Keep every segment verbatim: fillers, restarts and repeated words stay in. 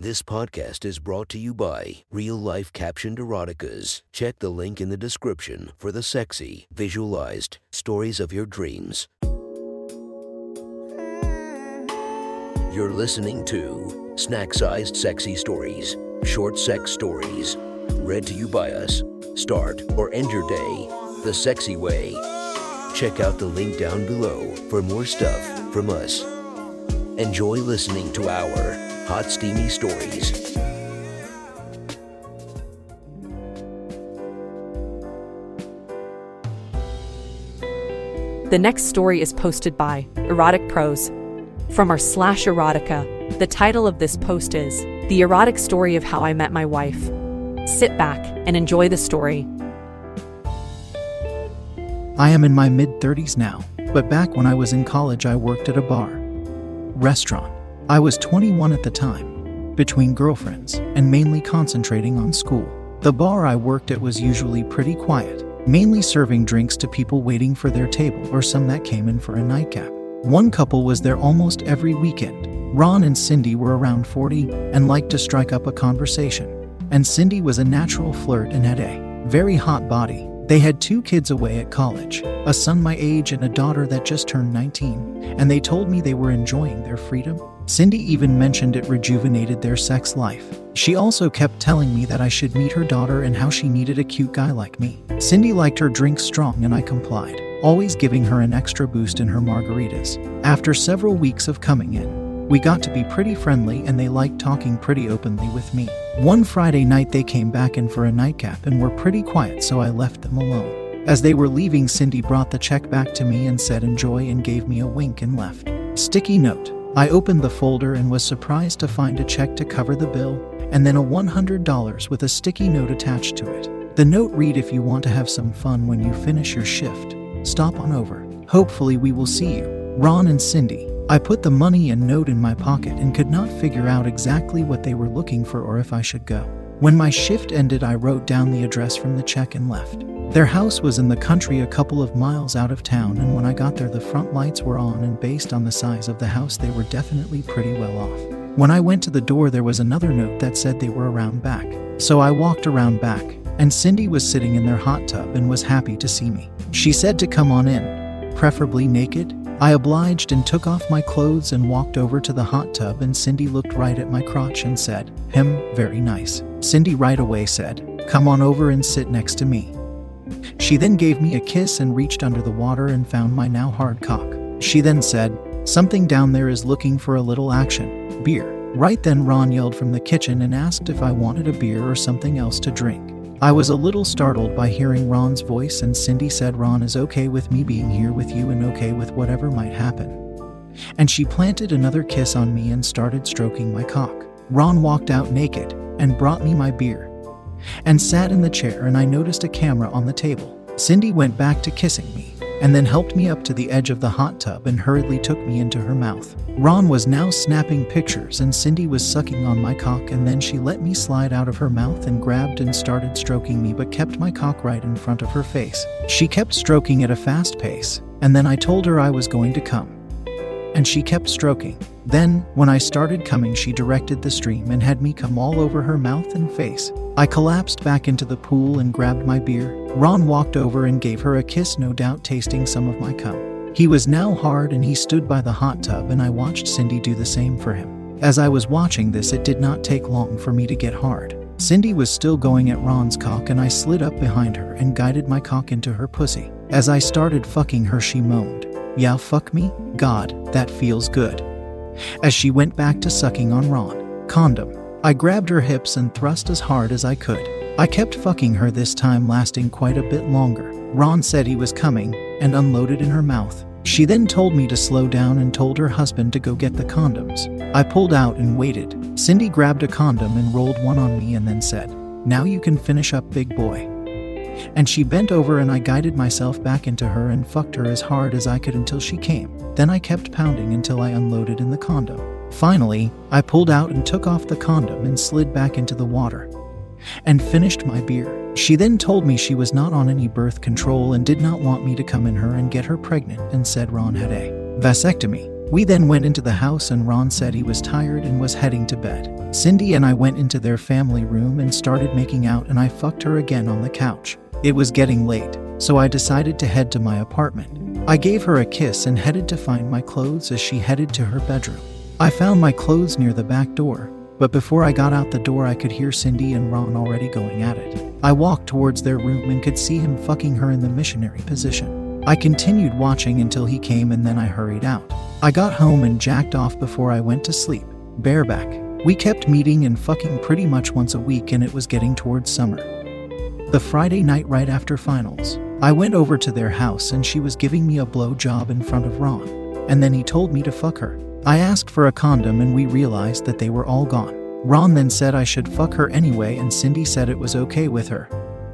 This podcast is brought to you by Real Life Captioned Eroticas. Check the link in the description for the sexy, visualized stories of your dreams. You're listening to Snack-Sized Sexy Stories, short sex stories, read to you by us. Start or end your day the sexy way. Check out the link down below for more stuff from us. Enjoy listening to our hot, steamy stories. The next story is posted by Erotic Prose from our slash erotica. The title of this post is The Erotic Story of How I Met My Wife. Sit back and enjoy the story. I am in my mid-thirties now, but back when I was in college I worked at a bar. Restaurant. I was twenty-one at the time, between girlfriends, and mainly concentrating on school. The bar I worked at was usually pretty quiet, mainly serving drinks to people waiting for their table or some that came in for a nightcap. One couple was there almost every weekend. Ron and Cindy were around forty and liked to strike up a conversation. And Cindy was a natural flirt and had a very hot body. They had two kids away at college, a son my age and a daughter that just turned nineteen, and they told me they were enjoying their freedom. Cindy even mentioned it rejuvenated their sex life. She also kept telling me that I should meet her daughter and how she needed a cute guy like me. Cindy liked her drinks strong and I complied, always giving her an extra boost in her margaritas. After several weeks of coming in, we got to be pretty friendly and they liked talking pretty openly with me. One Friday night they came back in for a nightcap and were pretty quiet, so I left them alone. As they were leaving, Cindy brought the check back to me and said enjoy and gave me a wink and left. Sticky note. I opened the folder and was surprised to find a check to cover the bill and then a one hundred dollars with a sticky note attached to it. The note read, if you want to have some fun when you finish your shift, stop on over. Hopefully we will see you. Ron and Cindy. I put the money and note in my pocket and could not figure out exactly what they were looking for or if I should go. When my shift ended, I wrote down the address from the check and left. Their house was in the country a couple of miles out of town, and when I got there the front lights were on, and based on the size of the house they were definitely pretty well off. When I went to the door there was another note that said they were around back. So I walked around back, and Cindy was sitting in their hot tub and was happy to see me. She said to come on in, preferably naked. I obliged and took off my clothes and walked over to the hot tub, and Cindy looked right at my crotch and said, "Him, very nice." Cindy right away said, "Come on over and sit next to me." She then gave me a kiss and reached under the water and found my now hard cock. She then said, "Something down there is looking for a little action. Beer." Right then Ron yelled from the kitchen and asked if I wanted a beer or something else to drink. I was a little startled by hearing Ron's voice, and Cindy said Ron is okay with me being here with you and okay with whatever might happen. And she planted another kiss on me and started stroking my cock. Ron walked out naked and brought me my beer and sat in the chair, and I noticed a camera on the table. Cindy went back to kissing me and then helped me up to the edge of the hot tub and hurriedly took me into her mouth. Ron was now snapping pictures and Cindy was sucking on my cock, and then she let me slide out of her mouth and grabbed and started stroking me but kept my cock right in front of her face. She kept stroking at a fast pace, and then I told her I was going to come. And she kept stroking. Then, when I started coming, she directed the stream and had me come all over her mouth and face. I collapsed back into the pool and grabbed my beer. Ron walked over and gave her a kiss, no doubt tasting some of my cum. He was now hard and he stood by the hot tub, and I watched Cindy do the same for him. As I was watching this, it did not take long for me to get hard. Cindy was still going at Ron's cock, and I slid up behind her and guided my cock into her pussy. As I started fucking her, she moaned, "Yeah, fuck me? God, that feels good." As she went back to sucking on Ron. Condom. I grabbed her hips and thrust as hard as I could. I kept fucking her, this time lasting quite a bit longer. Ron said he was coming and unloaded in her mouth. She then told me to slow down and told her husband to go get the condoms. I pulled out and waited. Cindy grabbed a condom and rolled one on me and then said, "Now you can finish up, big boy." And she bent over and I guided myself back into her and fucked her as hard as I could until she came. Then I kept pounding until I unloaded in the condom. Finally, I pulled out and took off the condom and slid back into the water and finished my beer. She then told me she was not on any birth control and did not want me to come in her and get her pregnant, and said Ron had a vasectomy. We then went into the house and Ron said he was tired and was heading to bed. Cindy and I went into their family room and started making out, and I fucked her again on the couch. It was getting late, so I decided to head to my apartment. I gave her a kiss and headed to find my clothes as she headed to her bedroom. I found my clothes near the back door, but before I got out the door I could hear Cindy and Ron already going at it. I walked towards their room and could see him fucking her in the missionary position. I continued watching until he came and then I hurried out. I got home and jacked off before I went to sleep, bareback. We kept meeting and fucking pretty much once a week, and it was getting towards summer. The Friday night right after finals, I went over to their house and she was giving me a blow job in front of Ron, and then he told me to fuck her. I asked for a condom and we realized that they were all gone. Ron then said I should fuck her anyway, and Cindy said it was okay with her.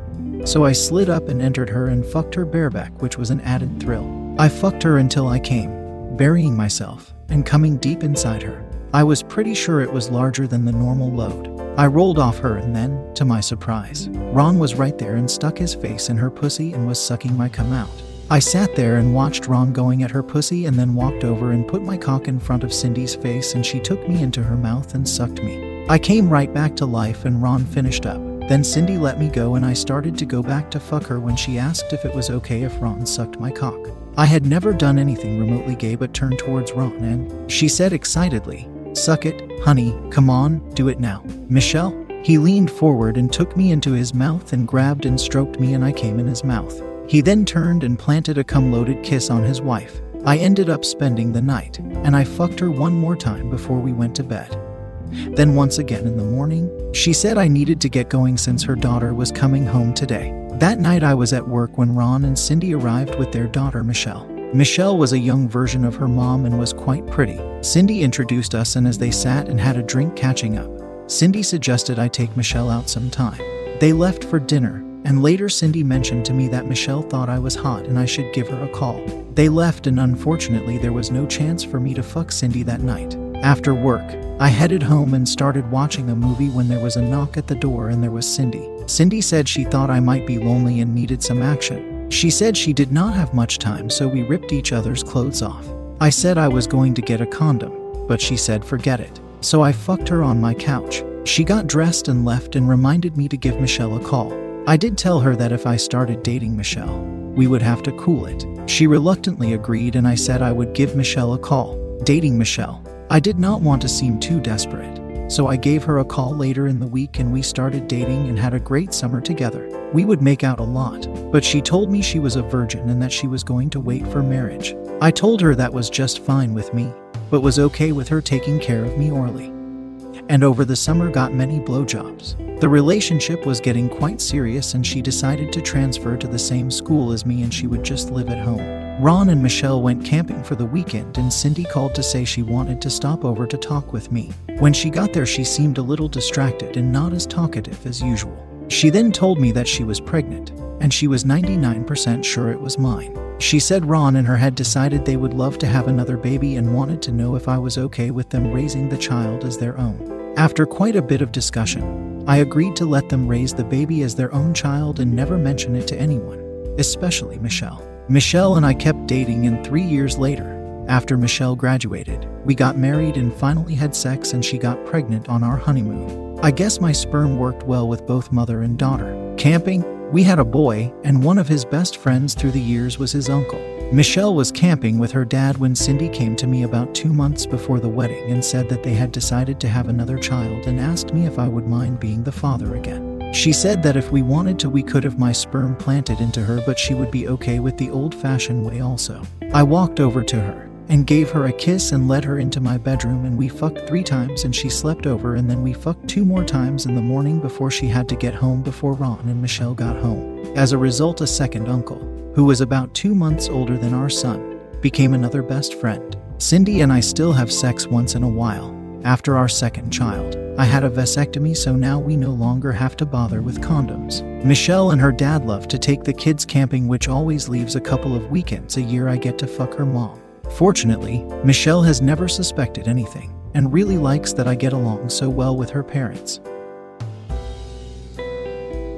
So I slid up and entered her and fucked her bareback, which was an added thrill. I fucked her until I came, burying myself and coming deep inside her. I was pretty sure it was larger than the normal load. I rolled off her and then, to my surprise, Ron was right there and stuck his face in her pussy and was sucking my cum out. I sat there and watched Ron going at her pussy and then walked over and put my cock in front of Cindy's face, and she took me into her mouth and sucked me. I came right back to life and Ron finished up. Then Cindy let me go and I started to go back to fuck her when she asked if it was okay if Ron sucked my cock. I had never done anything remotely gay but turned towards Ron and she said excitedly, "Suck it, honey, come on, do it now. Michelle?" He leaned forward and took me into his mouth and grabbed and stroked me and I came in his mouth. He then turned and planted a cum-loaded kiss on his wife. I ended up spending the night, and I fucked her one more time before we went to bed. Then once again in the morning, she said I needed to get going since her daughter was coming home today. That night I was at work when Ron and Cindy arrived with their daughter Michelle. Michelle was a young version of her mom and was quite pretty. Cindy introduced us, and as they sat and had a drink catching up, Cindy suggested I take Michelle out sometime. They left for dinner, and later Cindy mentioned to me that Michelle thought I was hot and I should give her a call. They left, and unfortunately there was no chance for me to fuck Cindy that night. After work, I headed home and started watching a movie when there was a knock at the door and there was Cindy. Cindy said she thought I might be lonely and needed some action. She said she did not have much time, so we ripped each other's clothes off. I said I was going to get a condom, but she said forget it. So I fucked her on my couch. She got dressed and left and reminded me to give Michelle a call. I did tell her that if I started dating Michelle, we would have to cool it. She reluctantly agreed, and I said I would give Michelle a call. Dating Michelle. I did not want to seem too desperate, so I gave her a call later in the week and we started dating and had a great summer together. We would make out a lot, but she told me she was a virgin and that she was going to wait for marriage. I told her that was just fine with me, but was okay with her taking care of me orally. And over the summer got many blowjobs. The relationship was getting quite serious and she decided to transfer to the same school as me and she would just live at home. Ron and Michelle went camping for the weekend and Cindy called to say she wanted to stop over to talk with me. When she got there she seemed a little distracted and not as talkative as usual. She then told me that she was pregnant, and she was ninety-nine percent sure it was mine. She said Ron and her had decided they would love to have another baby and wanted to know if I was okay with them raising the child as their own. After quite a bit of discussion, I agreed to let them raise the baby as their own child and never mention it to anyone, especially Michelle. Michelle and I kept dating, and three years later, after Michelle graduated, we got married and finally had sex, and she got pregnant on our honeymoon. I guess my sperm worked well with both mother and daughter. Camping, we had a boy, and one of his best friends through the years was his uncle. Michelle was camping with her dad when Cindy came to me about two months before the wedding and said that they had decided to have another child and asked me if I would mind being the father again. She said that if we wanted to we could have my sperm planted into her, but she would be okay with the old-fashioned way also. I walked over to her and gave her a kiss and led her into my bedroom, and we fucked three times and she slept over, and then we fucked two more times in the morning before she had to get home before Ron and Michelle got home. As a result, a second uncle, who was about two months older than our son, became another best friend. Cindy and I still have sex once in a while. After our second child, I had a vasectomy, so now we no longer have to bother with condoms. Michelle and her dad love to take the kids camping, which always leaves a couple of weekends a year I get to fuck her mom. Fortunately, Michelle has never suspected anything and really likes that I get along so well with her parents.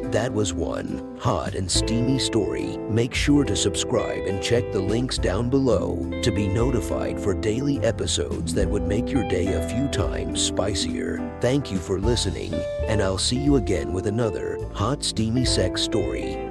That was one hot and steamy story. Make sure to subscribe and check the links down below to be notified for daily episodes that would make your day a few times spicier. Thank you for listening, and I'll see you again with another hot, steamy sex story.